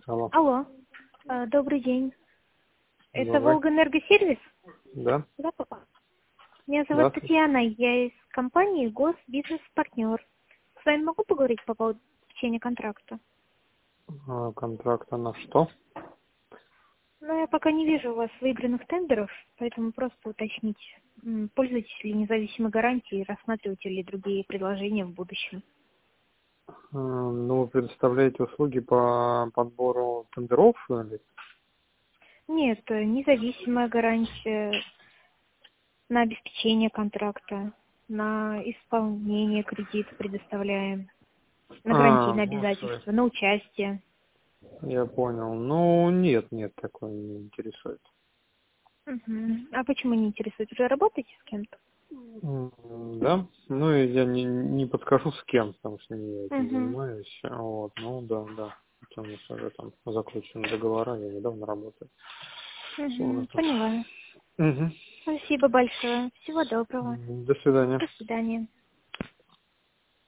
Алло. Алло, добрый день. Это Добрый. Волгэнергосервис? Да? Да, папа? Меня зовут Здравствуйте. Татьяна, я из компании Госбизнес-партнер. С вами могу поговорить по поводу заключения контракта? Контракта на что? Но я пока не вижу у вас выигранных тендеров, поэтому просто уточнить, пользуетесь ли независимой гарантией, рассматриваете ли другие предложения в будущем. Ну, вы предоставляете услуги по подбору тендеров? Или? Нет, независимая гарантия на обеспечение контракта, на исполнение кредита предоставляем, на гарантийные Ну, всё. обязательства, на участие. Я понял. Ну, нет, такое не интересует. Мгм. А почему не интересует? Уже работаете с кем-то? Да? Ну, и я не подскажу с кем, потому что не я этим Угу. занимаюсь. Вот, ну, да. Потому что уже там заключены договора, я недавно работаю. Всё у нас Угу. тут. Поняла. Мгм. Спасибо большое. Всего доброго. До свидания. До свидания.